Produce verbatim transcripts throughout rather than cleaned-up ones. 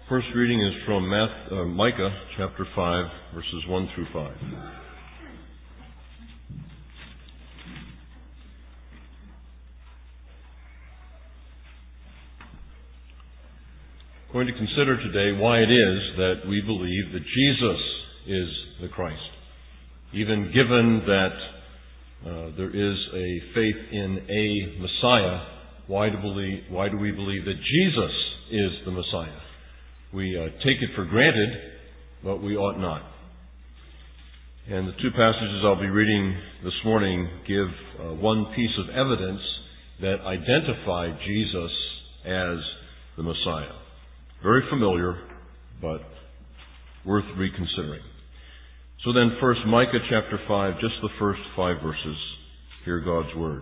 First reading is from Math, uh, Micah chapter five, verses one through five. We're going to consider today why it is that we believe that Jesus is the Christ. Even given that uh, there is a faith in a Messiah, why do, believe, why do we believe that Jesus is the Messiah? We uh, take it for granted, but we ought not. And the two passages I'll be reading this morning give uh, one piece of evidence that identify Jesus as the Messiah. Very familiar, but worth reconsidering. So then first, Micah chapter five, just the first five verses. Hear God's word.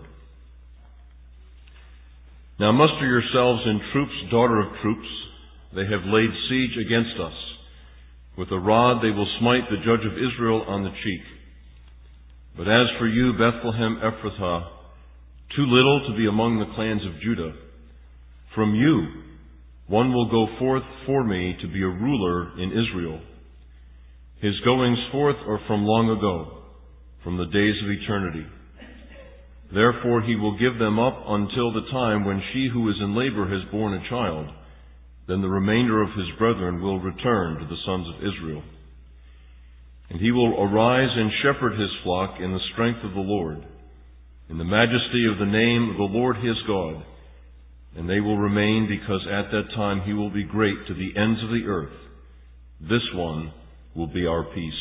Now muster yourselves in troops, daughter of troops. They have laid siege against us. With a rod they will smite the judge of Israel on the cheek. But as for you, Bethlehem Ephrathah, too little to be among the clans of Judah, from you one will go forth for me to be a ruler in Israel. His goings forth are from long ago, from the days of eternity. Therefore he will give them up until the time when she who is in labor has borne a child. Then the remainder of his brethren will return to the sons of Israel. And he will arise and shepherd his flock in the strength of the Lord, in the majesty of the name of the Lord his God. And they will remain, because at that time he will be great to the ends of the earth. This one will be our peace.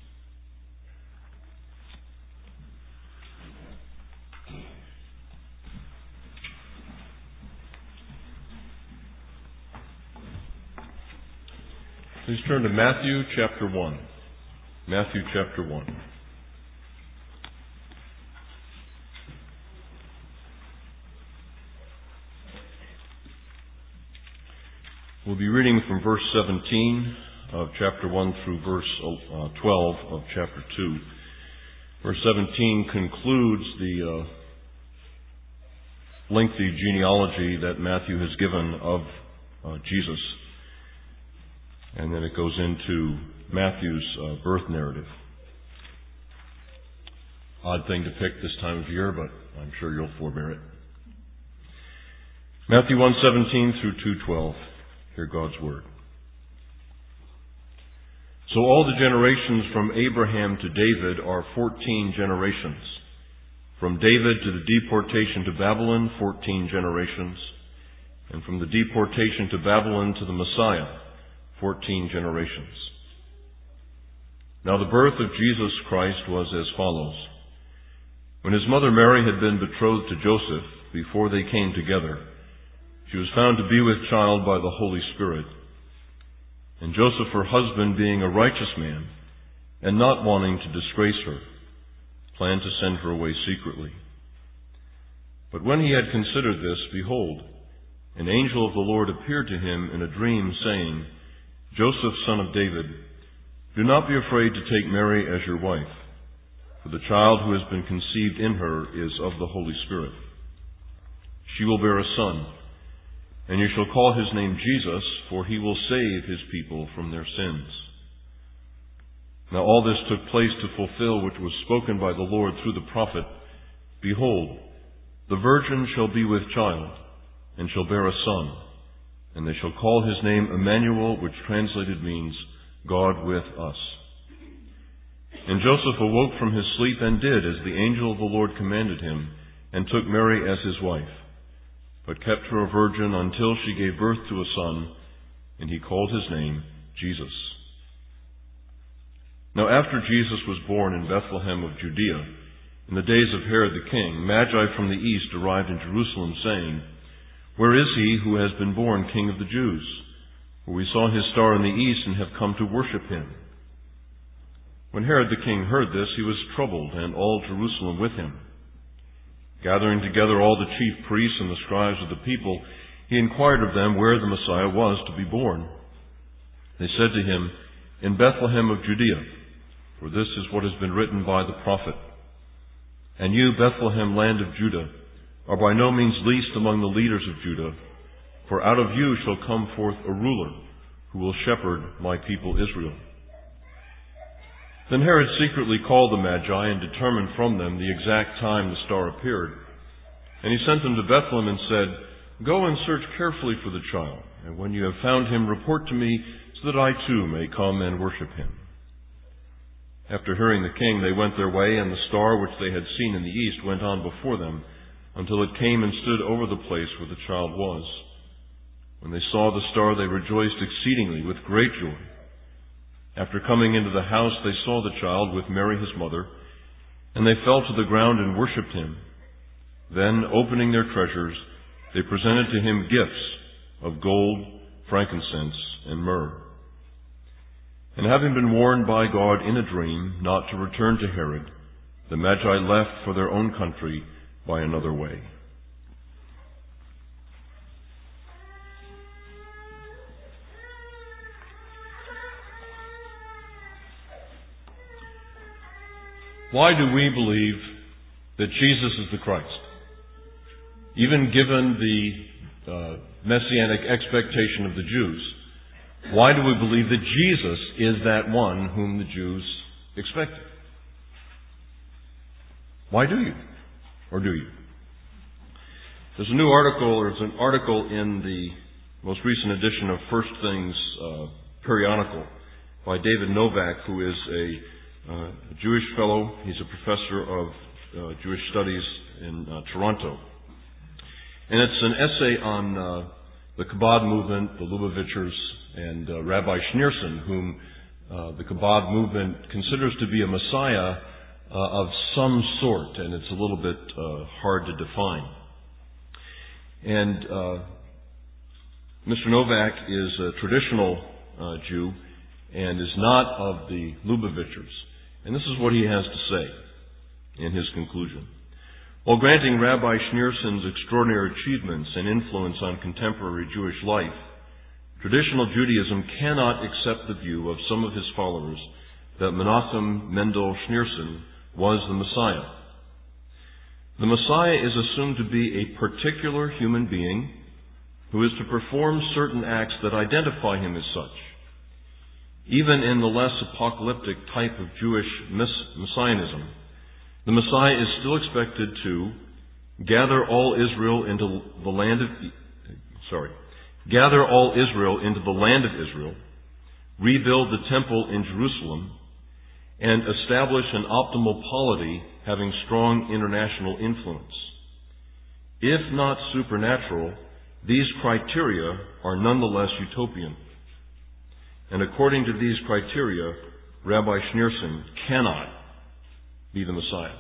Please turn to Matthew chapter one. Matthew chapter one. We'll be reading from verse seventeen of chapter one through verse uh, twelve of chapter two. Verse seventeen concludes the uh, lengthy genealogy that Matthew has given of uh, Jesus. And then it goes into Matthew's uh, birth narrative. Odd thing to pick this time of year, but I'm sure you'll forbear it. Matthew one seventeen through two twelve. Hear God's word. So all the generations from Abraham to David are fourteen generations. From David to the deportation to Babylon, fourteen generations. And from the deportation to Babylon to the Messiah, fourteen generations. Now the birth of Jesus Christ was as follows. When his mother Mary had been betrothed to Joseph, before they came together, she was found to be with child by the Holy Spirit. And Joseph, her husband, being a righteous man, and not wanting to disgrace her, planned to send her away secretly. But when he had considered this, behold, an angel of the Lord appeared to him in a dream, saying, Joseph, son of David, do not be afraid to take Mary as your wife, for the child who has been conceived in her is of the Holy Spirit. She will bear a son, and you shall call his name Jesus, for he will save his people from their sins. Now all this took place to fulfill which was spoken by the Lord through the prophet. Behold, the virgin shall be with child, and shall bear a son, and they shall call his name Emmanuel, which translated means God with us. And Joseph awoke from his sleep and did as the angel of the Lord commanded him, and took Mary as his wife, but kept her a virgin until she gave birth to a son, and he called his name Jesus. Now after Jesus was born in Bethlehem of Judea, in the days of Herod the king, Magi from the east arrived in Jerusalem, saying, Where is he who has been born King of the Jews? For we saw his star in the east and have come to worship him. When Herod the king heard this, he was troubled, and all Jerusalem with him. Gathering together all the chief priests and the scribes of the people, he inquired of them where the Messiah was to be born. They said to him, In Bethlehem of Judea, for this is what has been written by the prophet. And you, Bethlehem, land of Judah, are by no means least among the leaders of Judah, for out of you shall come forth a ruler, who will shepherd my people Israel." Then Herod secretly called the Magi and determined from them the exact time the star appeared. And he sent them to Bethlehem and said, "Go and search carefully for the child, and when you have found him, report to me, so that I too may come and worship him." After hearing the king, they went their way, and the star which they had seen in the east went on before them, until it came and stood over the place where the child was. When they saw the star, they rejoiced exceedingly with great joy. After coming into the house, they saw the child with Mary his mother, and they fell to the ground and worshipped him. Then, opening their treasures, they presented to him gifts of gold, frankincense, and myrrh. And having been warned by God in a dream not to return to Herod, the Magi left for their own country by another way. Why do we believe that Jesus is the Christ? Even given the uh, messianic expectation of the Jews, why do we believe that Jesus is that one whom the Jews expected? Why do you? Or do you? There's a new article, or there's an article in the most recent edition of First Things uh, periodical by David Novak, who is a uh, Jewish fellow. He's a professor of uh, Jewish studies in uh, Toronto. And it's an essay on uh, the Chabad movement, the Lubavitchers, and uh, Rabbi Schneerson, whom uh, the Chabad movement considers to be a Messiah uh, of some sort, and it's a little bit uh, hard to define. And uh, Mister Novak is a traditional uh, Jew and is not of the Lubavitchers. And this is what he has to say in his conclusion. While granting Rabbi Schneerson's extraordinary achievements and influence on contemporary Jewish life, traditional Judaism cannot accept the view of some of his followers that Menachem Mendel Schneerson was the Messiah. The Messiah is assumed to be a particular human being who is to perform certain acts that identify him as such. Even in the less apocalyptic type of Jewish messianism, the Messiah is still expected to gather all Israel into the land of, sorry, gather all Israel into the land of Israel, rebuild the temple in Jerusalem, and establish an optimal polity having strong international influence. If not supernatural, these criteria are nonetheless utopian. And according to these criteria, Rabbi Schneerson cannot be the Messiah.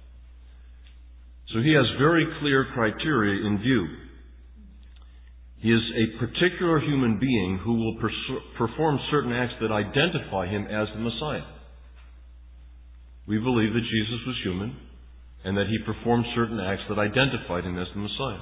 So he has very clear criteria in view. He is a particular human being who will pers- perform certain acts that identify him as the Messiah. We believe that Jesus was human and that he performed certain acts that identified him as the Messiah.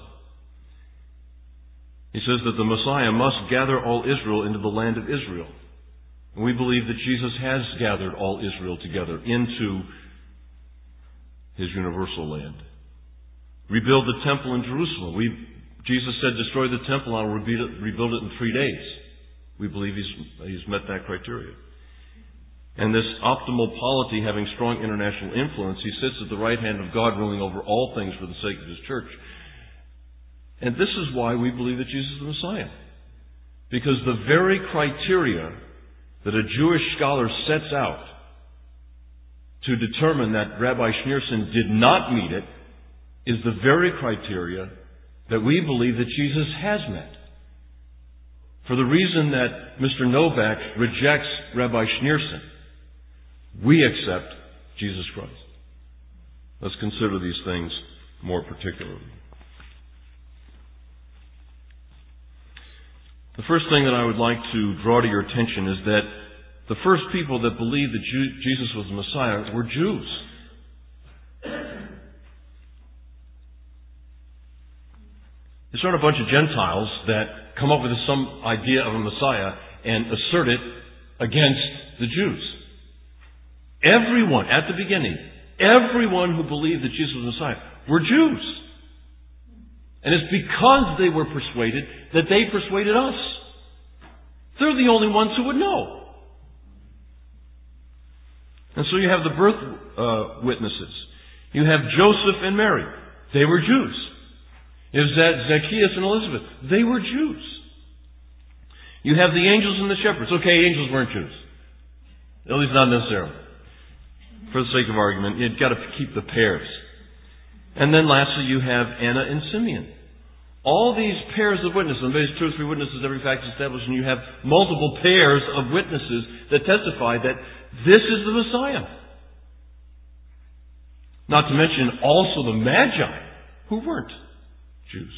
He says that the Messiah must gather all Israel into the land of Israel. And we believe that Jesus has gathered all Israel together into his universal land. Rebuild the temple in Jerusalem. We, Jesus said, destroy the temple and I'll rebuild it, rebuild it in three days. We believe he's, he's met that criteria. And this optimal polity having strong international influence, he sits at the right hand of God ruling over all things for the sake of his church. And this is why we believe that Jesus is the Messiah. Because the very criteria that a Jewish scholar sets out to determine that Rabbi Schneerson did not meet it is the very criteria that we believe that Jesus has met. For the reason that Mister Novak rejects Rabbi Schneerson, we accept Jesus Christ. Let's consider these things more particularly. The first thing that I would like to draw to your attention is that the first people that believed that Jesus was the Messiah were Jews. It's not a bunch of Gentiles that come up with some idea of a Messiah and assert it against the Jews. Everyone, at the beginning, everyone who believed that Jesus was the Messiah were Jews. And it's because they were persuaded that they persuaded us. They're the only ones who would know. And so you have the birth uh, witnesses. You have Joseph and Mary. They were Jews. You have Zacchaeus and Elizabeth. They were Jews. You have the angels and the shepherds. Okay, angels weren't Jews. At least not necessarily. For the sake of argument, you've got to keep the pairs. And then lastly, you have Anna and Simeon. All these pairs of witnesses, and there's two or three witnesses, every fact is established, and you have multiple pairs of witnesses that testify that this is the Messiah. Not to mention also the Magi, who weren't Jews.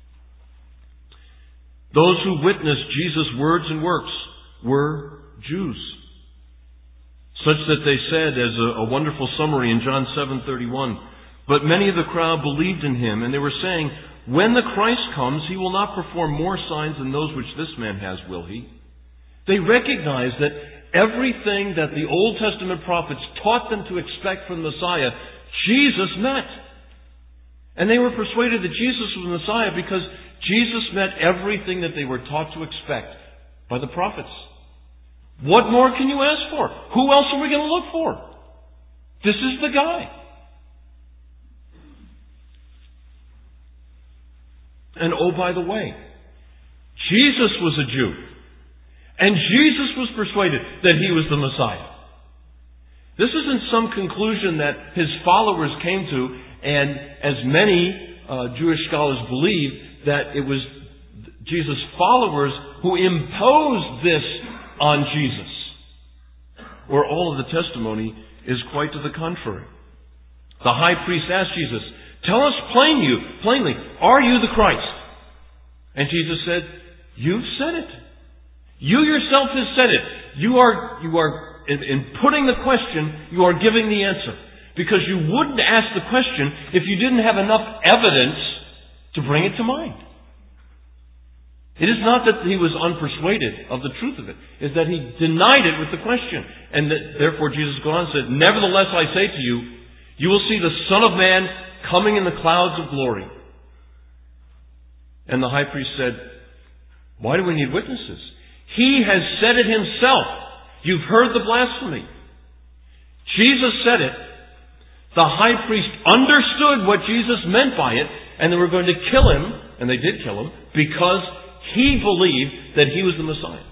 Those who witnessed Jesus' words and works were Jews. Such that they said, as a, a wonderful summary in John seven thirty-one, but many of the crowd believed in him, and they were saying, when the Christ comes, he will not perform more signs than those which this man has, will he? They recognized that everything that the Old Testament prophets taught them to expect from the Messiah, Jesus met. And they were persuaded that Jesus was the Messiah because Jesus met everything that they were taught to expect by the prophets. What more can you ask for? Who else are we going to look for? This is the guy. And oh, by the way, Jesus was a Jew. And Jesus was persuaded that he was the Messiah. This isn't some conclusion that his followers came to, and as many uh, Jewish scholars believe, that it was Jesus' followers who imposed this on Jesus. Or all of the testimony is quite to the contrary. The high priest asked Jesus, tell us plainly, plainly, are you the Christ? And Jesus said, you've said it. You yourself have said it. You are, you are, in, in putting the question, you are giving the answer. Because you wouldn't ask the question if you didn't have enough evidence to bring it to mind. It is not that he was unpersuaded of the truth of it. It is that he denied it with the question. And that, therefore Jesus goes on and said, nevertheless I say to you, you will see the Son of Man coming in the clouds of glory. And the high priest said, why do we need witnesses? He has said it himself. You've heard the blasphemy. Jesus said it. The high priest understood what Jesus meant by it, and they were going to kill him, and they did kill him, because he believed that he was the Messiah.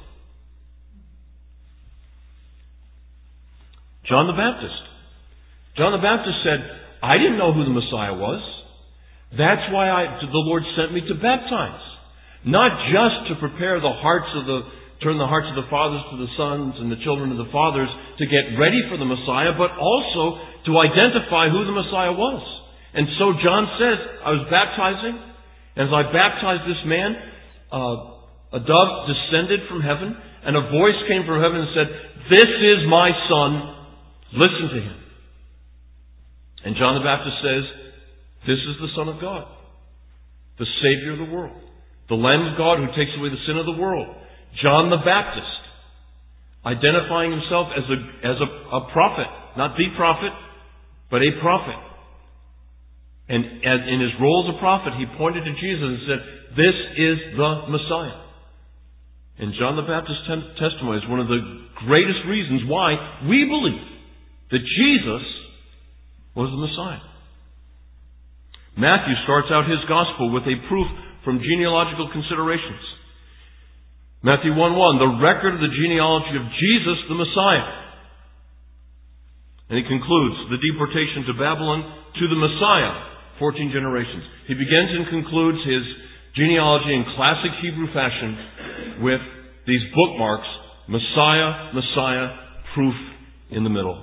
John the Baptist. John the Baptist said, I didn't know who the Messiah was. That's why I, the Lord sent me to baptize. Not just to prepare the hearts of the, turn the hearts of the fathers to the sons and the children of the fathers to get ready for the Messiah, but also to identify who the Messiah was. And so John says, I was baptizing, and as I baptized this man, uh, a dove descended from heaven, and a voice came from heaven and said, this is my Son, listen to him. And John the Baptist says, this is the Son of God, the Savior of the world, the Lamb of God who takes away the sin of the world. John the Baptist, identifying himself as a, as a, a prophet, not the prophet, but a prophet. And as in his role as a prophet, he pointed to Jesus and said, this is the Messiah. And John the Baptist's testimony is one of the greatest reasons why we believe that Jesus was the Messiah. Matthew starts out his gospel with a proof from genealogical considerations. Matthew one one, the record of the genealogy of Jesus the Messiah. And he concludes the deportation to Babylon to the Messiah, fourteen generations. He begins and concludes his genealogy in classic Hebrew fashion with these bookmarks, Messiah, Messiah, proof in the middle.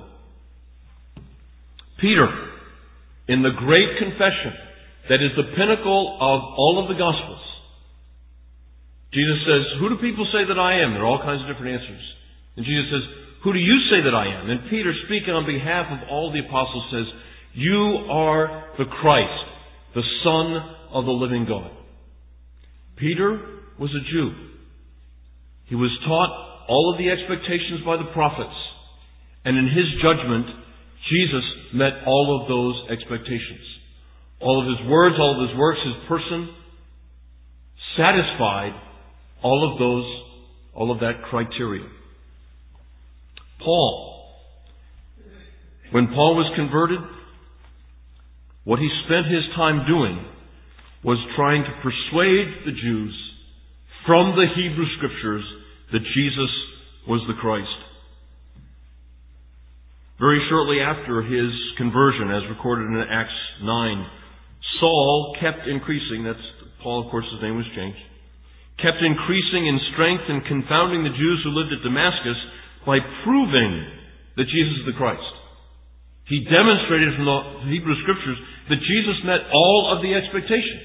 Peter, in the great confession that is the pinnacle of all of the Gospels, Jesus says, who do people say that I am? There are all kinds of different answers. And Jesus says, who do you say that I am? And Peter, speaking on behalf of all the apostles, says, you are the Christ, the Son of the living God. Peter was a Jew. He was taught all of the expectations by the prophets. And in his judgment, Jesus met all of those expectations. All of his words, all of his works, his person satisfied all of those all of that criteria. Paul, when Paul was converted, what he spent his time doing was trying to persuade the Jews from the Hebrew Scriptures that Jesus was the Christ. Very shortly after his conversion, as recorded in Acts nine, Saul kept increasing, that's Paul, of course, his name was changed, kept increasing in strength and confounding the Jews who lived at Damascus by proving that Jesus is the Christ. He demonstrated from the Hebrew Scriptures that Jesus met all of the expectations.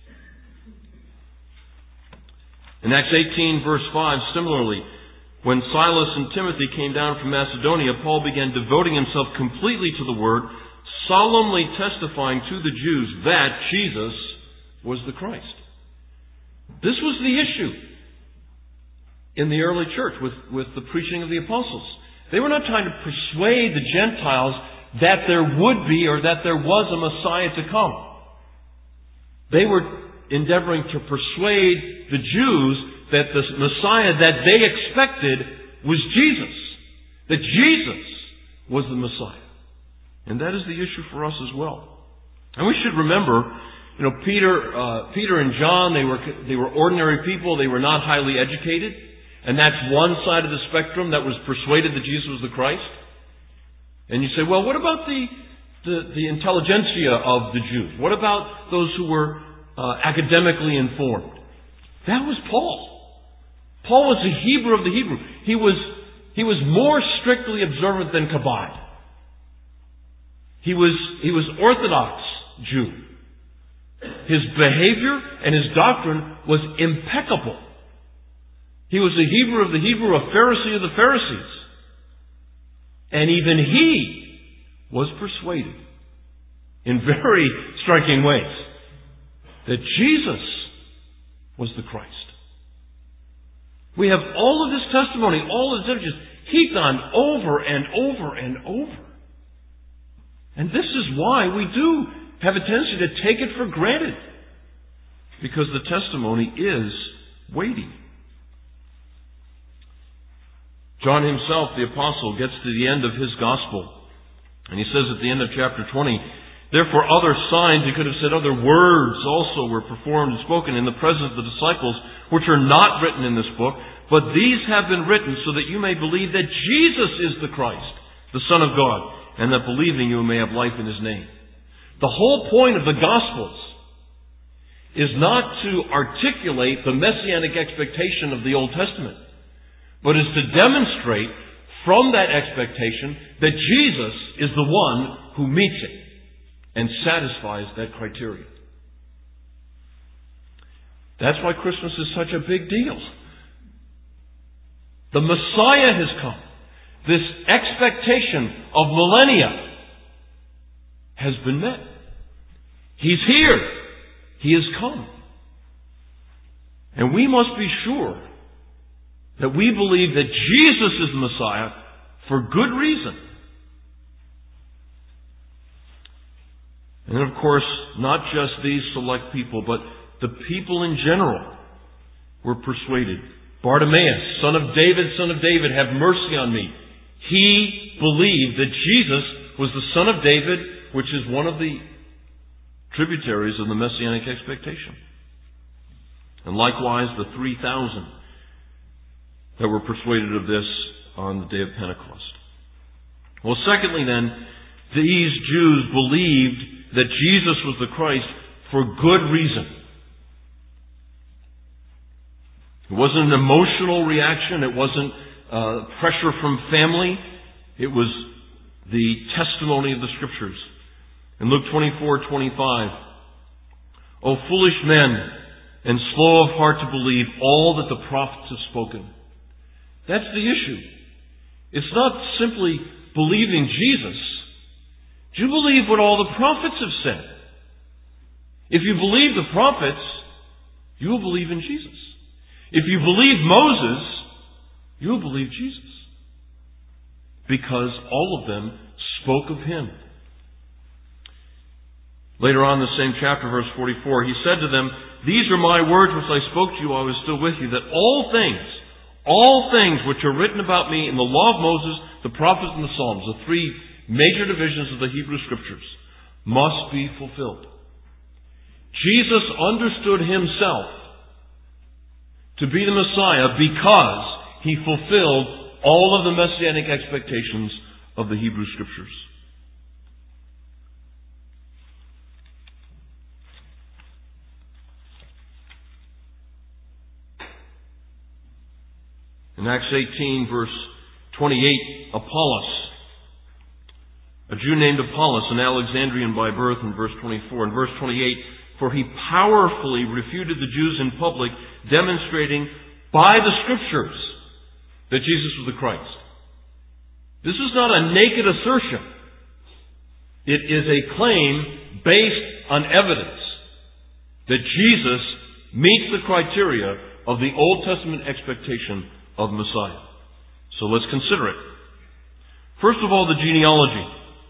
In Acts eighteen, verse five, similarly, when Silas and Timothy came down from Macedonia, Paul began devoting himself completely to the Word, solemnly testifying to the Jews that Jesus was the Christ. This was the issue in the early church with, with the preaching of the apostles. They were not trying to persuade the Gentiles that there would be or that there was a Messiah to come. They were endeavoring to persuade the Jews that the Messiah that they expected was Jesus. That Jesus was the Messiah. And that is the issue for us as well. And we should remember, you know, Peter, uh, Peter and John, they were, they were ordinary people. They were not highly educated. And that's one side of the spectrum that was persuaded that Jesus was the Christ. And you say, well, what about the, the, the intelligentsia of the Jews? What about those who were uh, academically informed? That was Paul. Paul was the Hebrew of the Hebrew. He was, he was more strictly observant than Chabad. He was, he was Orthodox Jew. His behavior and his doctrine was impeccable. He was a Hebrew of the Hebrew, a Pharisee of the Pharisees. And even he was persuaded in very striking ways that Jesus was the Christ. We have all of this testimony, all of this evidence heaped on over and over and over. And this is why we do have a tendency to take it for granted. Because the testimony is weighty. John himself, the apostle, gets to the end of his gospel. And he says at the end of chapter twenty, therefore other signs, he could have said other words also were performed and spoken in the presence of the disciples, which are not written in this book, but these have been written so that you may believe that Jesus is the Christ, the Son of God, and that believing you may have life in His name. The whole point of the Gospels is not to articulate the messianic expectation of the Old Testament, but is to demonstrate from that expectation that Jesus is the one who meets it and satisfies that criteria. That's why Christmas is such a big deal. The Messiah has come. This expectation of millennia has been met. He's here. He has come. And we must be sure that we believe that Jesus is the Messiah for good reason. And of course, not just these select people, but the people in general were persuaded. Bartimaeus, son of David, son of David, have mercy on me. He believed that Jesus was the son of David, which is one of the tributaries of the messianic expectation. And likewise, the three thousand that were persuaded of this on the day of Pentecost. Well, secondly then, these Jews believed that Jesus was the Christ for good reason. It wasn't an emotional reaction. It wasn't uh, pressure from family. It was the testimony of the Scriptures. In Luke twenty-four twenty-five, O foolish men, and slow of heart to believe all that the prophets have spoken. That's the issue. It's not simply believing Jesus. Do you believe what all the prophets have said? If you believe the prophets, you will believe in Jesus. If you believe Moses, you will believe Jesus. Because all of them spoke of Him. Later on in the same chapter, verse forty-four, He said to them, these are my words which I spoke to you while I was still with you, that all things, All things which are written about me in the law of Moses, the prophets, and the Psalms, the three major divisions of the Hebrew Scriptures, must be fulfilled. Jesus understood himself to be the Messiah because he fulfilled all of the messianic expectations of the Hebrew Scriptures. In Acts eighteen, verse twenty-eight, Apollos, a Jew named Apollos, an Alexandrian by birth, in verse twenty-four. In verse twenty-eight, for he powerfully refuted the Jews in public, demonstrating by the Scriptures that Jesus was the Christ. This is not a naked assertion. It is a claim based on evidence that Jesus meets the criteria of the Old Testament expectation of Messiah. So let's consider it. First of all, the genealogy.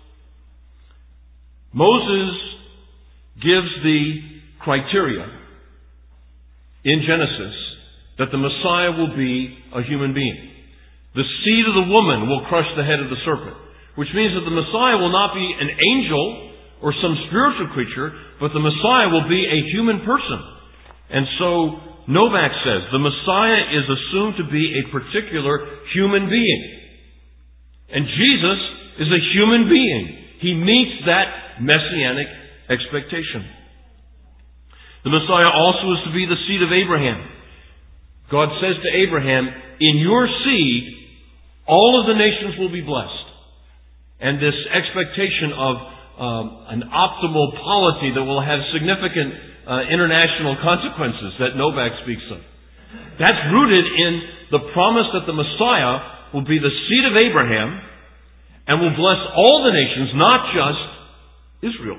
Moses gives the criteria in Genesis that the Messiah will be a human being. The seed of the woman will crush the head of the serpent, which means that the Messiah will not be an angel or some spiritual creature, but the Messiah will be a human person. And so Novak says the Messiah is assumed to be a particular human being. And Jesus is a human being. He meets that messianic expectation. The Messiah also is to be the seed of Abraham. God says to Abraham, in your seed, all of the nations will be blessed. And this expectation of um, an optimal polity that will have significant uh, international consequences that Novak speaks of. That's rooted in the promise that the Messiah will be the seed of Abraham and will bless all the nations, not just Israel.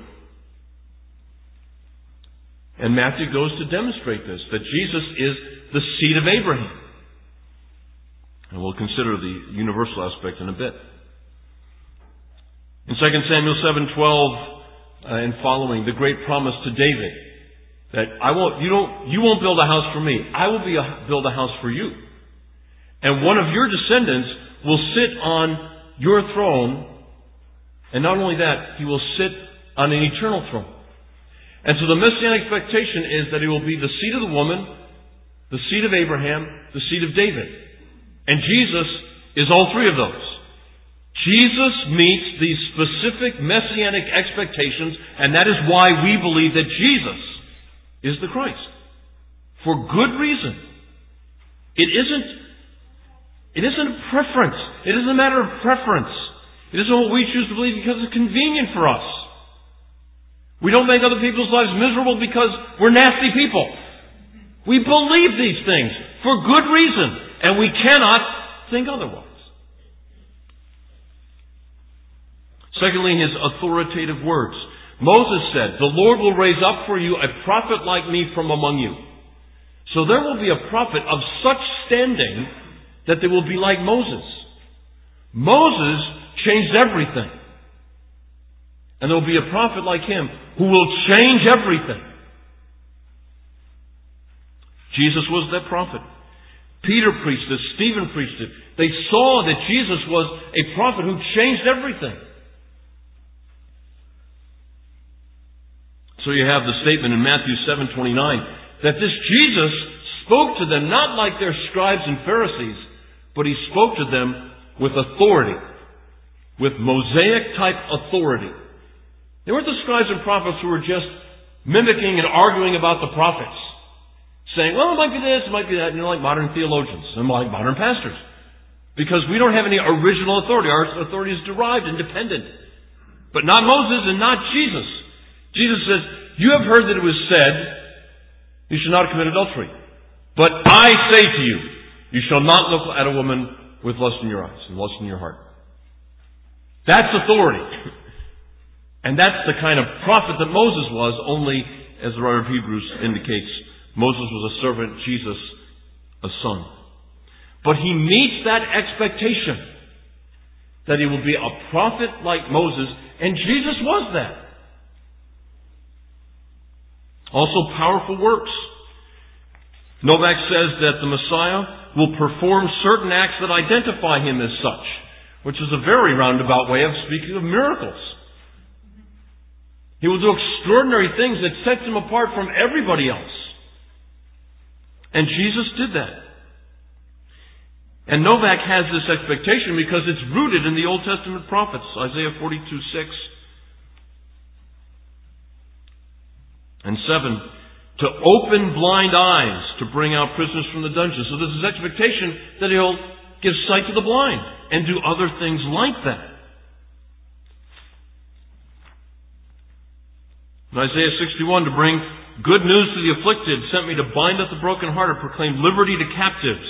And Matthew goes to demonstrate this, that Jesus is the seed of Abraham. And we'll consider the universal aspect in a bit. In Second Samuel seven twelve uh, and following, the great promise to David that I won't, you don't, you won't build a house for me. I will be a, build a house for you, and one of your descendants will sit on your throne. And not only that, he will sit on an eternal throne. And so the messianic expectation is that he will be the seed of the woman, the seed of Abraham, the seed of David. And Jesus is all three of those. Jesus meets these specific messianic expectations, and that is why we believe that Jesus is the Christ. For good reason. It isn't, it isn't a preference. It isn't a matter of preference. It isn't what we choose to believe because it's convenient for us. We don't make other people's lives miserable because we're nasty people. We believe these things for good reason, and we cannot think otherwise. Secondly, his authoritative words. Moses said, the Lord will raise up for you a prophet like me from among you. So there will be a prophet of such standing that they will be like Moses. Moses changed everything. And there will be a prophet like him who will change everything. Jesus was that prophet. Peter preached it. Stephen preached it. They saw that Jesus was a prophet who changed everything. So you have the statement in Matthew seven twenty-nine that this Jesus spoke to them not like their scribes and Pharisees, but he spoke to them with authority, with Mosaic type authority. They weren't the scribes and prophets who were just mimicking and arguing about the prophets, saying, well, it might be this, it might be that, you know, like modern theologians and like modern pastors. Because we don't have any original authority. Our authority is derived and dependent. But not Moses and not Jesus. Jesus says, you have heard that it was said, you shall not commit adultery. But I say to you, you shall not look at a woman with lust in your eyes and lust in your heart. That's authority. And that's the kind of prophet that Moses was, only, as the writer of Hebrews indicates, Moses was a servant, Jesus a son. But he meets that expectation that he will be a prophet like Moses, and Jesus was that. Also, powerful works. Novak says that the Messiah will perform certain acts that identify Him as such, which is a very roundabout way of speaking of miracles. He will do extraordinary things that sets Him apart from everybody else. And Jesus did that. And Novak has this expectation because it's rooted in the Old Testament prophets. Isaiah forty-two six and seven. To open blind eyes, to bring out prisoners from the dungeon. So there's this expectation that He'll give sight to the blind and do other things like that. In Isaiah sixty-one, to bring good news to the afflicted, sent me to bind up the brokenhearted, proclaim liberty to captives.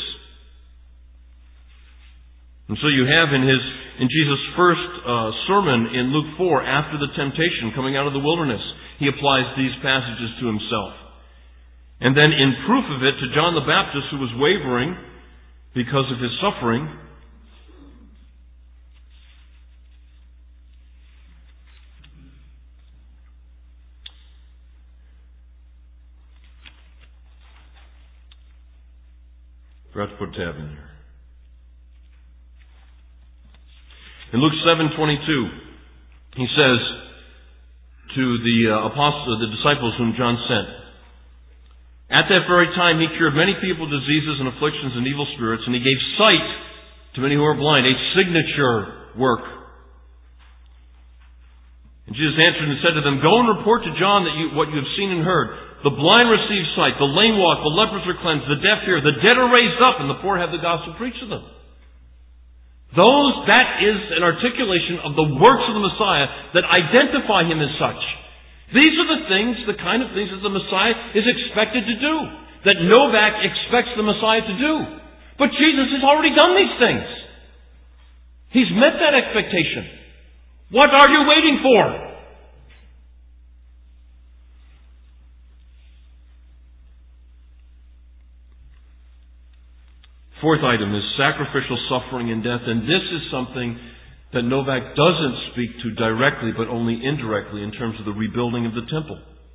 And so you have in his in Jesus' first uh, sermon in Luke four, after the temptation, coming out of the wilderness, He applies these passages to Himself. And then in proof of it to John the Baptist, who was wavering because of his suffering, forgot to put a tab in here. In Luke seven twenty-two, he says to the uh, apostles, the disciples whom John sent, at that very time He cured many people, diseases and afflictions and evil spirits, and He gave sight to many who were blind, a signature work. And Jesus answered and said to them, go and report to John that you, what you have seen and heard. The blind receive sight, the lame walk, the lepers are cleansed, the deaf hear, the dead are raised up, and the poor have the gospel preached to them. Those, that is an articulation of the works of the Messiah that identify Him as such. These are the things, the kind of things that the Messiah is expected to do, that Novak expects the Messiah to do. But Jesus has already done these things. He's met that expectation. What are you waiting for? Fourth item is sacrificial suffering and death, and this is something that Novak doesn't speak to directly, but only indirectly in terms of the rebuilding of the temple.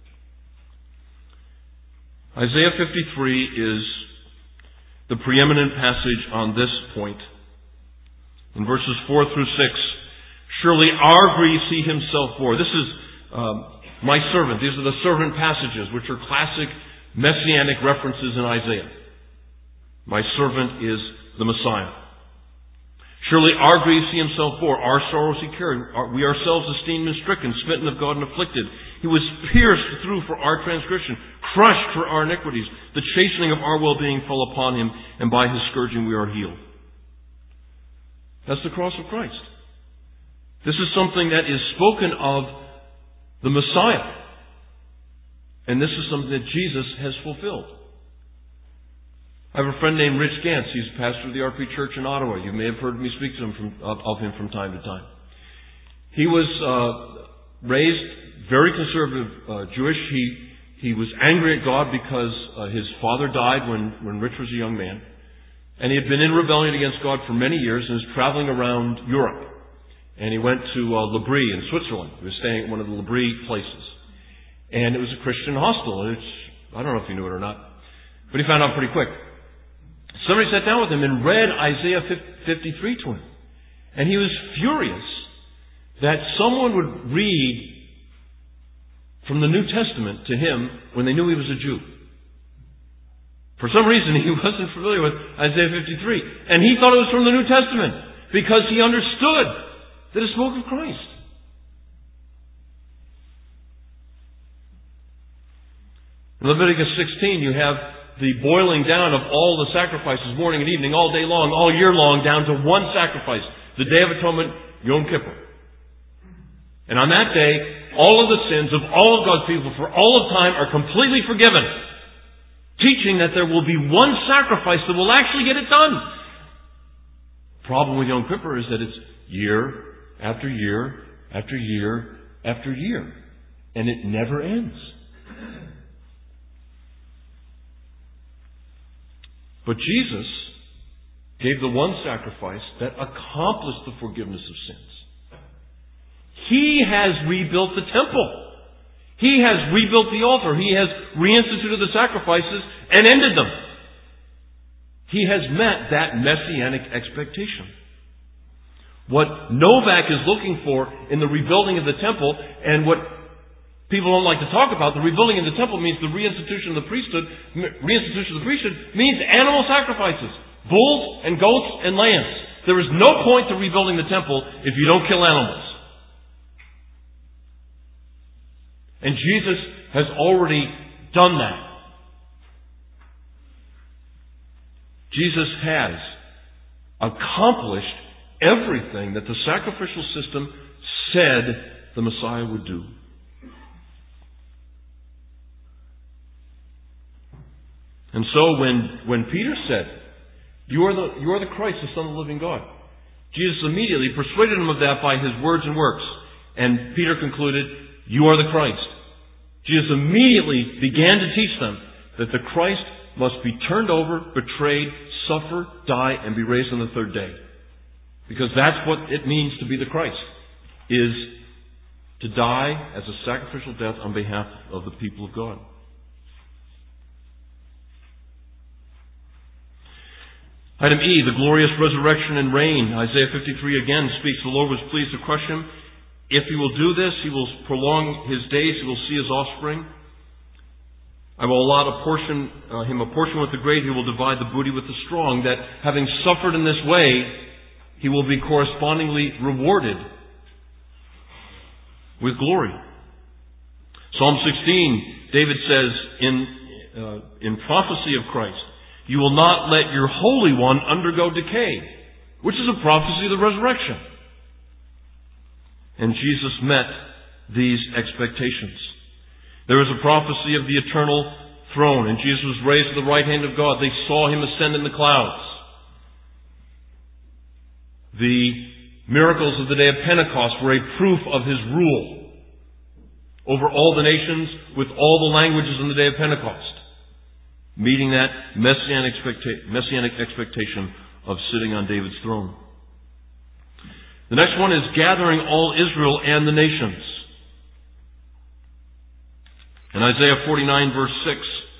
Isaiah fifty-three is the preeminent passage on this point. In verses four through six, surely our griefs He Himself bore. This is um, my servant. These are the servant passages, which are classic messianic references in Isaiah. My servant is the Messiah. Surely our griefs He Himself bore, our sorrows He carried. We ourselves esteemed Him stricken, smitten of God and afflicted. He was pierced through for our transgression, crushed for our iniquities. The chastening of our well-being fell upon Him, and by His scourging we are healed. That's the cross of Christ. This is something that is spoken of the Messiah. And this is something that Jesus has fulfilled. I have a friend named Rich Gantz. He's pastor of the R P Church in Ottawa. You may have heard me speak to him from, of, of him from time to time. He was uh, raised very conservative uh, Jewish. He he was angry at God because uh, his father died when, when Rich was a young man. And he had been in rebellion against God for many years and was traveling around Europe. And he went to uh, L'Abri in Switzerland. He was staying at one of the L'Abri places. And it was a Christian hostel. It's, I don't know if he knew it or not. But he found out pretty quick. Somebody sat down with him and read Isaiah fifty-three to him. And he was furious that someone would read from the New Testament to him when they knew he was a Jew. For some reason, he wasn't familiar with Isaiah fifty-three. And he thought it was from the New Testament because he understood that it spoke of Christ. In Leviticus sixteen, you have the boiling down of all the sacrifices, morning and evening, all day long, all year long, down to one sacrifice, the Day of Atonement, Yom Kippur. And on that day, all of the sins of all of God's people for all of time are completely forgiven, teaching that there will be one sacrifice that will actually get it done. The problem with Yom Kippur is that it's year after year after year after year, and it never ends. But Jesus gave the one sacrifice that accomplished the forgiveness of sins. He has rebuilt the temple. He has rebuilt the altar. He has reinstituted the sacrifices and ended them. He has met that messianic expectation. What Novak is looking for in the rebuilding of the temple, and what people don't like to talk about, the rebuilding of the temple means the reinstitution of the priesthood. Reinstitution of the priesthood means animal sacrifices. Bulls and goats and lambs. There is no point to rebuilding the temple if you don't kill animals. And Jesus has already done that. Jesus has accomplished everything that the sacrificial system said the Messiah would do. And so when, when Peter said, You are the, you are the Christ, the Son of the living God, Jesus immediately persuaded him of that by his words and works. And Peter concluded, You are the Christ. Jesus immediately began to teach them that the Christ must be turned over, betrayed, suffer, die, and be raised on the third day. Because that's what it means to be the Christ, is to die as a sacrificial death on behalf of the people of God. Item E, the glorious resurrection and reign. Isaiah fifty-three again speaks, the Lord was pleased to crush him. If he will do this, he will prolong his days, he will see his offspring. I will allot a portion, uh, him a portion with the great, he will divide the booty with the strong, that having suffered in this way, he will be correspondingly rewarded with glory. Psalm sixteen, David says in, uh, in prophecy of Christ, You will not let your Holy One undergo decay, which is a prophecy of the resurrection. And Jesus met these expectations. There is a prophecy of the eternal throne, and Jesus was raised to the right hand of God. They saw him ascend in the clouds. The miracles of the day of Pentecost were a proof of his rule over all the nations with all the languages in the day of Pentecost, meeting that messianic, expecta- messianic expectation of sitting on David's throne. The next one is gathering all Israel and the nations. In Isaiah forty-nine verse six,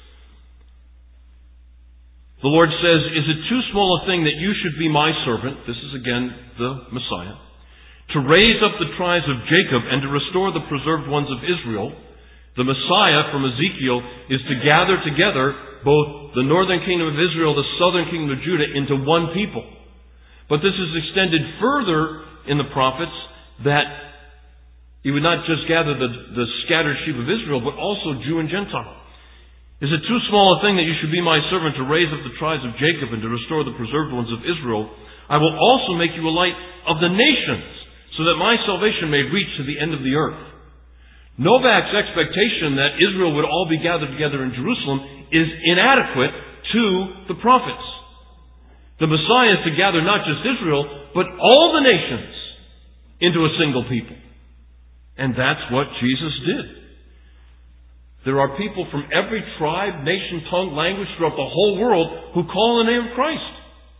the Lord says, Is it too small a thing that you should be my servant? This is again the Messiah. To raise up the tribes of Jacob and to restore the preserved ones of Israel. The Messiah from Ezekiel is to gather together both the northern kingdom of Israel, the southern kingdom of Judah into one people. But this is extended further in the prophets that he would not just gather the, the scattered sheep of Israel, but also Jew and Gentile. Is it too small a thing that you should be my servant to raise up the tribes of Jacob and to restore the preserved ones of Israel? I will also make you a light of the nations, so that my salvation may reach to the end of the earth. Novak's expectation that Israel would all be gathered together in Jerusalem is inadequate to the prophets. The Messiah is to gather not just Israel, but all the nations into a single people. And that's what Jesus did. There are people from every tribe, nation, tongue, language throughout the whole world who call on the name of Christ.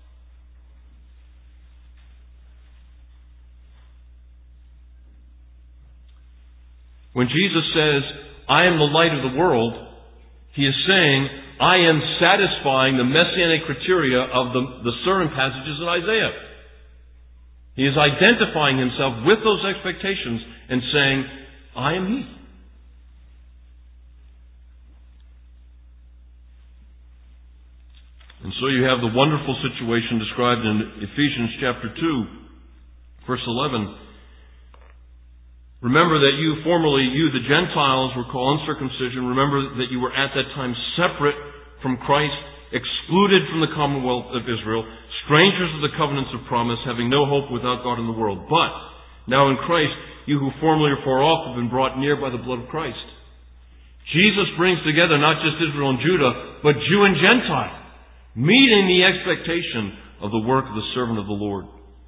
When Jesus says, I am the light of the world, he is saying, I am satisfying the messianic criteria of the, the sermon passages in Isaiah. He is identifying himself with those expectations and saying, I am he. And so you have the wonderful situation described in Ephesians chapter two, verse eleven. Remember that you formerly, you the Gentiles, were called uncircumcision. Remember that you were at that time separate from Christ, excluded from the commonwealth of Israel, strangers of the covenants of promise, having no hope without God in the world. But now in Christ, you who formerly were far off have been brought near by the blood of Christ. Jesus brings together not just Israel and Judah, but Jew and Gentile, meeting the expectation of the work of the servant of the Lord.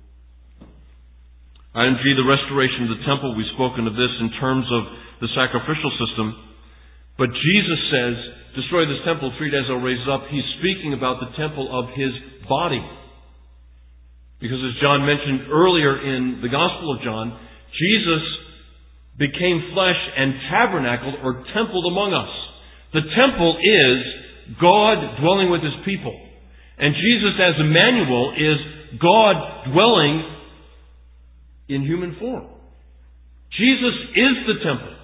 Item G, the restoration of the temple. We've spoken of this in terms of the sacrificial system. But Jesus says, destroy this temple, three days I'll raise it up. He's speaking about the temple of his body. Because as John mentioned earlier in the Gospel of John, Jesus became flesh and tabernacled or templed among us. The temple is God dwelling with his people. And Jesus as Emmanuel is God dwelling in human form. Jesus is the temple.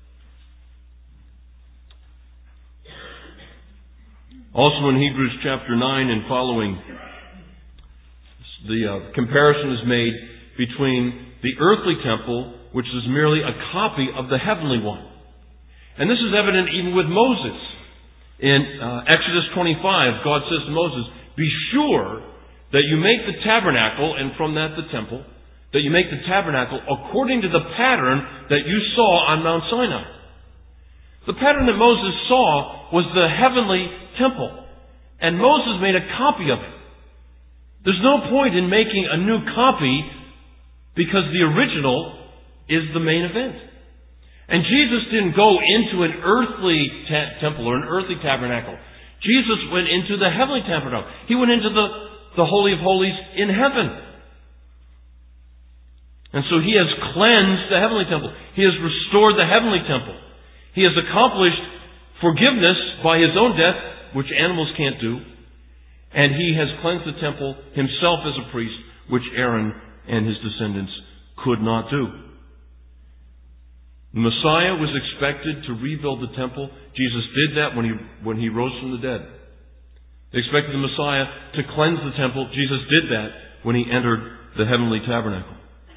Also in Hebrews chapter nine and following, the uh, comparison is made between the earthly temple, which is merely a copy of the heavenly one. And this is evident even with Moses. In uh, Exodus twenty-five, God says to Moses, "Be sure that you make the tabernacle," and from that the temple, "that you make the tabernacle according to the pattern that you saw on Mount Sinai." The pattern that Moses saw was the heavenly temple. And Moses made a copy of it. There's no point in making a new copy because the original is the main event. And Jesus didn't go into an earthly ta- temple or an earthly tabernacle. Jesus went into the heavenly tabernacle. He went into the, the Holy of Holies in heaven. And so He has cleansed the heavenly temple. He has restored the heavenly temple. He has accomplished forgiveness by His own death, which animals can't do. And He has cleansed the temple Himself as a priest, which Aaron and his descendants could not do. The Messiah was expected to rebuild the temple. Jesus did that when He, when he rose from the dead. They expected the Messiah to cleanse the temple. Jesus did that when He entered the heavenly tabernacle.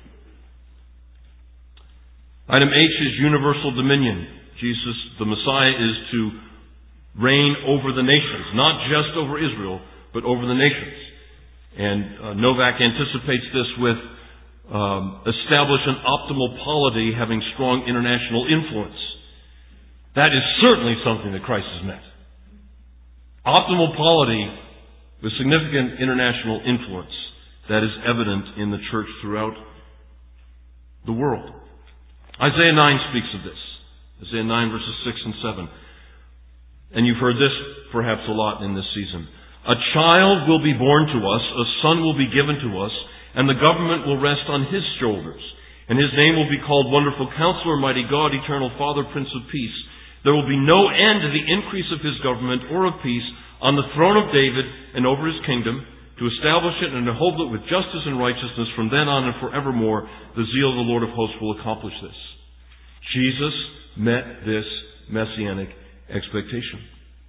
Item H is universal dominion. Jesus, the Messiah, is to reign over the nations, not just over Israel, but over the nations. And uh, Novak anticipates this with um, establish an optimal polity having strong international influence. That is certainly something that Christ has meant. Optimal polity with significant international influence. That is evident in the church throughout the world. Isaiah nine speaks of this. Isaiah nine verses six and seven. And you've heard this perhaps a lot in this season. "A child will be born to us, a son will be given to us, and the government will rest on His shoulders. And His name will be called Wonderful Counselor, Mighty God, Eternal Father, Prince of Peace. There will be no end to the increase of His government or of peace on the throne of David and over His kingdom, to establish it and to hold it with justice and righteousness from then on and forevermore. The zeal of the Lord of hosts will accomplish this." Jesus met this messianic expectation.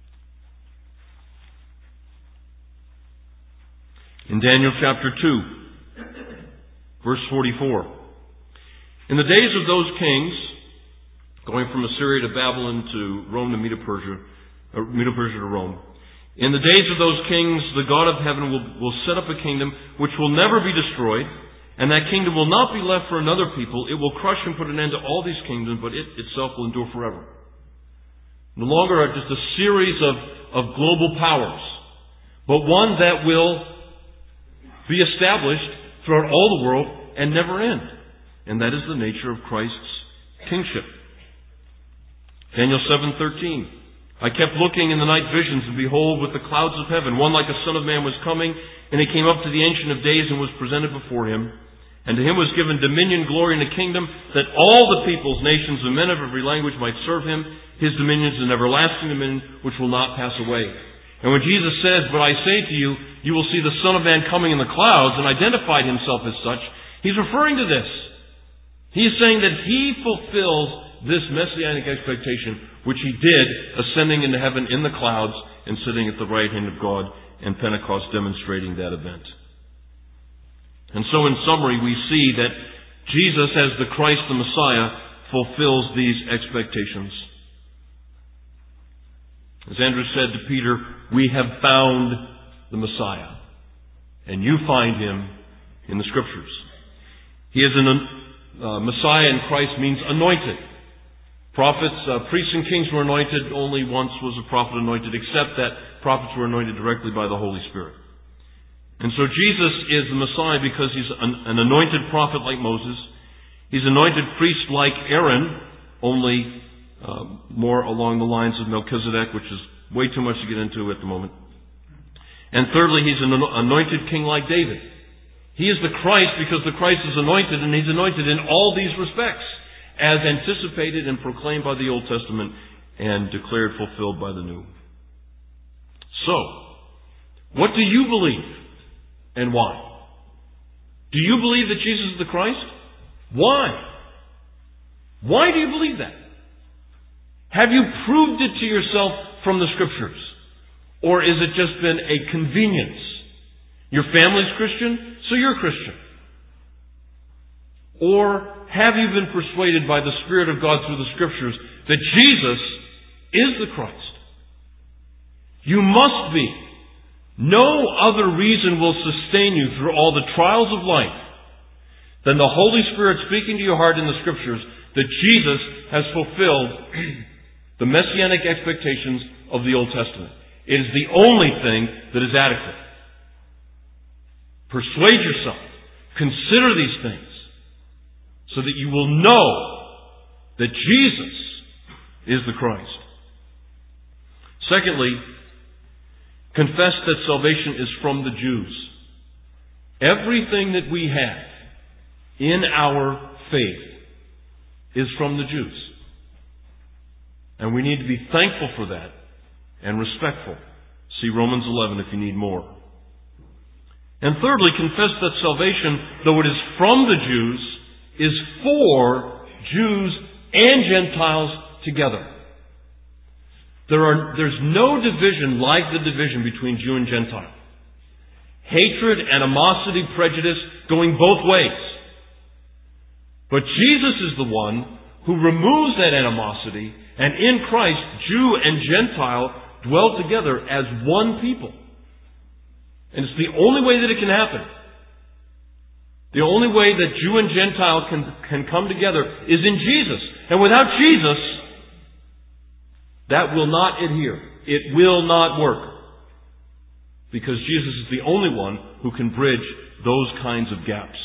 In Daniel chapter two, verse forty-four. "In the days of those kings," going from Assyria to Babylon to Rome to Medo-Persia, or Medo-Persia to Rome, "In the days of those kings, the God of heaven will, will set up a kingdom which will never be destroyed, and that kingdom will not be left for another people. It will crush and put an end to all these kingdoms, but it itself will endure forever." No longer just a series of, of global powers, but one that will be established throughout all the world and never end. And that is the nature of Christ's kingship. Daniel seven thirteen. "I kept looking in the night visions, and behold, with the clouds of heaven, one like a son of man was coming, and He came up to the Ancient of Days and was presented before Him. And to Him was given dominion, glory, and a kingdom, that all the peoples, nations, and men of every language might serve Him. His dominion is an everlasting dominion which will not pass away." And when Jesus says, "But I say to you, you will see the Son of Man coming in the clouds," and identified Himself as such, He's referring to this. He is saying that He fulfills this messianic expectation, which He did, ascending into heaven in the clouds and sitting at the right hand of God, and Pentecost demonstrating that event. And so in summary, we see that Jesus, as the Christ, the Messiah, fulfills these expectations. As Andrew said to Peter, "We have found the Messiah." And you find Him in the Scriptures. He is an uh, Messiah in Christ means anointed. Prophets, uh, priests and kings were anointed. Only once was a prophet anointed, except that prophets were anointed directly by the Holy Spirit. And so Jesus is the Messiah because He's an, an anointed prophet like Moses. He's anointed priest like Aaron, only uh, more along the lines of Melchizedek, which is way too much to get into at the moment. And thirdly, He's an anointed king like David. He is the Christ because the Christ is anointed, and He's anointed in all these respects, as anticipated and proclaimed by the Old Testament and declared fulfilled by the New. So, What do you believe and why? Do you believe that Jesus is the Christ? Why? Why do you believe that? Have you proved it to yourself from the Scriptures? Or is it just been a convenience? Your family's Christian, so you're Christian. Or have you been persuaded by the Spirit of God through the Scriptures that Jesus is the Christ? You must be. No other reason will sustain you through all the trials of life than the Holy Spirit speaking to your heart in the Scriptures that Jesus has fulfilled the messianic expectations of the Old Testament. It is the only thing that is adequate. Persuade yourself. Consider these things so that you will know that Jesus is the Christ. Secondly, confess that salvation is from the Jews. Everything that we have in our faith is from the Jews. And we need to be thankful for that and respectful. See Romans eleven if you need more. And thirdly, confess that salvation, though it is from the Jews, is for Jews and Gentiles together. There are, there's no division like the division between Jew and Gentile. Hatred, animosity, prejudice going both ways. But Jesus is the one who removes that animosity, and in Christ, Jew and Gentile dwell together as one people. And it's the only way that it can happen. The only way that Jew and Gentile can, can come together is in Jesus. And without Jesus, that will not adhere. It will not work. Because Jesus is the only one who can bridge those kinds of gaps.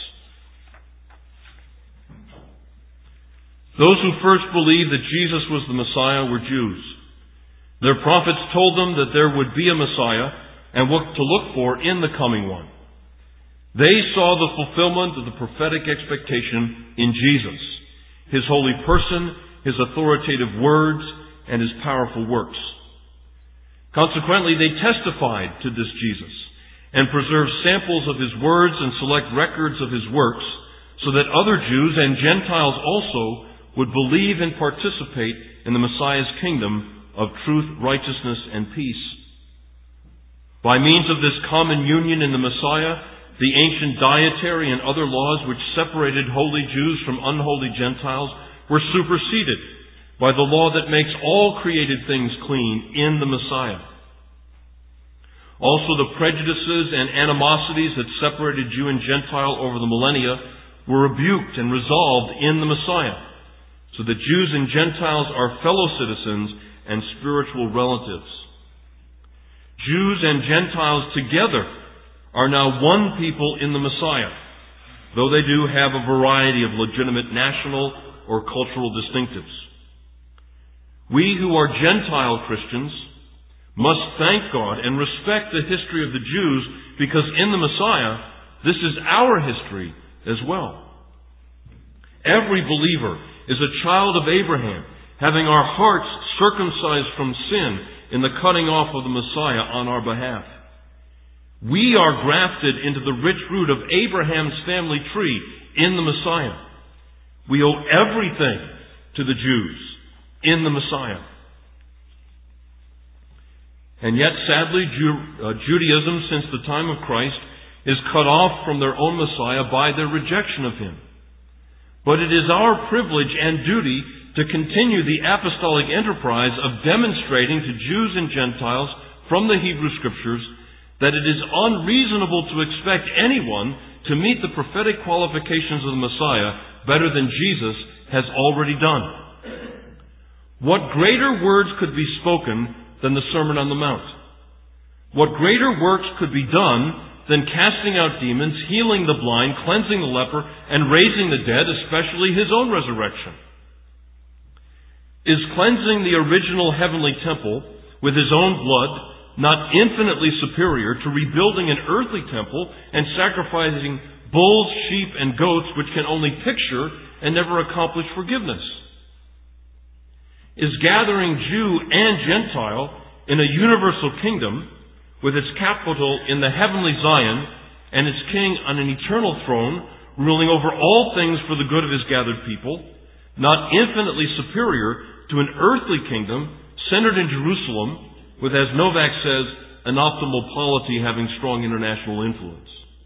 Those who first believed that Jesus was the Messiah were Jews. Their prophets told them that there would be a Messiah and what to look for in the coming one. They saw the fulfillment of the prophetic expectation in Jesus, His holy person, His authoritative words, and His powerful works. Consequently, they testified to this Jesus and preserved samples of His words and select records of His works so that other Jews and Gentiles also would believe and participate in the Messiah's kingdom of truth, righteousness, and peace. By means of this common union in the Messiah, the ancient dietary and other laws which separated holy Jews from unholy Gentiles were superseded by the law that makes all created things clean in the Messiah. Also, the prejudices and animosities that separated Jew and Gentile over the millennia were rebuked and resolved in the Messiah, so that Jews and Gentiles are fellow citizens and spiritual relatives. Jews and Gentiles together are now one people in the Messiah, though they do have a variety of legitimate national or cultural distinctives. We who are Gentile Christians must thank God and respect the history of the Jews, because in the Messiah, this is our history as well. Every believer is a child of Abraham, having our hearts circumcised from sin in the cutting off of the Messiah on our behalf. We are grafted into the rich root of Abraham's family tree in the Messiah. We owe everything to the Jews in the Messiah. And yet, sadly, Ju- uh, Judaism, since the time of Christ, is cut off from their own Messiah by their rejection of Him. But it is our privilege and duty to continue the apostolic enterprise of demonstrating to Jews and Gentiles from the Hebrew Scriptures that it is unreasonable to expect anyone to meet the prophetic qualifications of the Messiah better than Jesus has already done. What greater words could be spoken than the Sermon on the Mount? What greater works could be done than casting out demons, healing the blind, cleansing the leper, and raising the dead, especially His own resurrection? Is cleansing the original heavenly temple with His own blood not infinitely superior to rebuilding an earthly temple and sacrificing bulls, sheep, and goats which can only picture and never accomplish forgiveness? Is gathering Jew and Gentile in a universal kingdom with its capital in the heavenly Zion, and its king on an eternal throne, ruling over all things for the good of his gathered people, not infinitely superior to an earthly kingdom centered in Jerusalem, with, as Novak says, an optimal polity having strong international influence.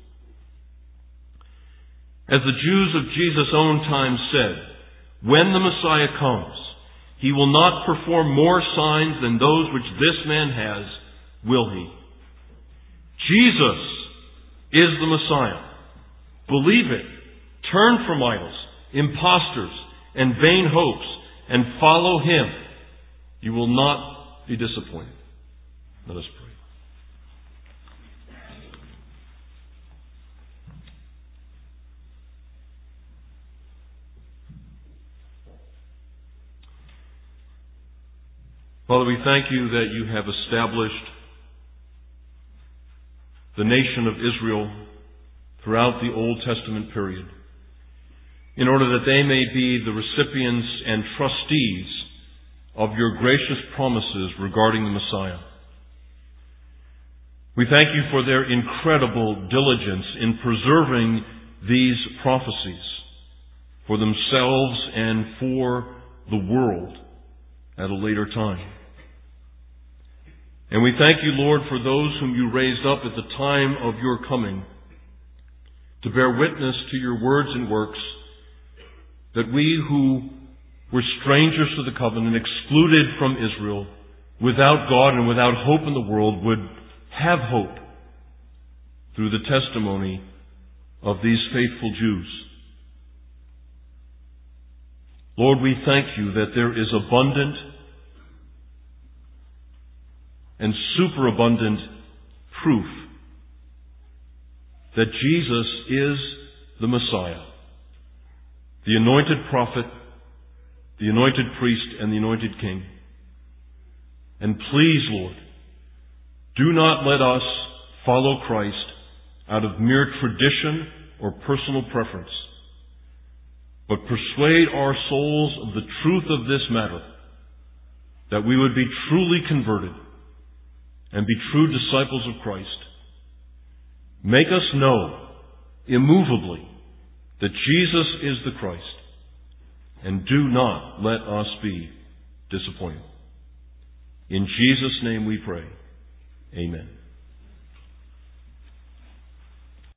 As the Jews of Jesus' own time said, when the Messiah comes, he will not perform more signs than those which this man has, will he? Jesus is the Messiah. Believe it. Turn from idols, impostors, and vain hopes, and follow him. You will not be disappointed. Let us pray. Father, we thank you that you have established the nation of Israel throughout the Old Testament period, in order that they may be the recipients and trustees of your gracious promises regarding the Messiah. We thank you for their incredible diligence in preserving these prophecies for themselves and for the world at a later time. And we thank you, Lord, for those whom you raised up at the time of your coming to bear witness to your words and works, that we who were strangers to the covenant, excluded from Israel, without God and without hope in the world, would have hope through the testimony of these faithful Jews. Lord, we thank you that there is abundant and superabundant proof that Jesus is the Messiah, the anointed prophet, the anointed priest, and the anointed king. And please, Lord, do not let us follow Christ out of mere tradition or personal preference, but persuade our souls of the truth of this matter, that we would be truly converted and be true disciples of Christ. Make us know immovably that Jesus is the Christ, and do not let us be disappointed. In Jesus' name we pray. Amen.